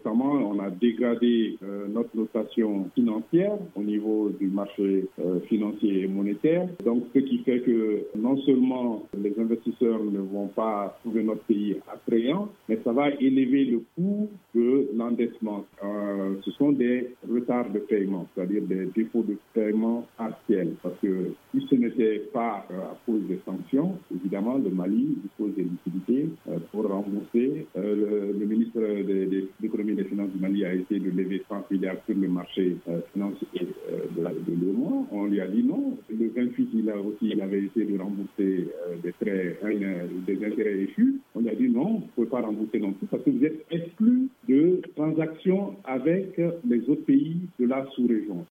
récemment, on a dégradé notre notation financière au niveau du marché financier et monétaire. Donc, ce qui fait que non seulement les investisseurs ne vont pas trouver notre pays attrayant, mais ça va élever le coût de l'endettement. Ce sont des retards de paiement, c'est-à-dire des défauts de paiement partiels. Parce que si ce n'était pas à cause des sanctions, évidemment, le Mali dispose des liquidités pour rembourser. Le ministre de l'économie et des finances du Mali a essayé de lever 30 milliards sur le marché financier de l'euro. On lui a dit non. Le 28, il avait essayé de rembourser des prêts, des intérêts échus. On lui a dit non, vous ne pouvez pas rembourser non plus parce que vous êtes exclus de transactions avec les autres pays de la sous-région.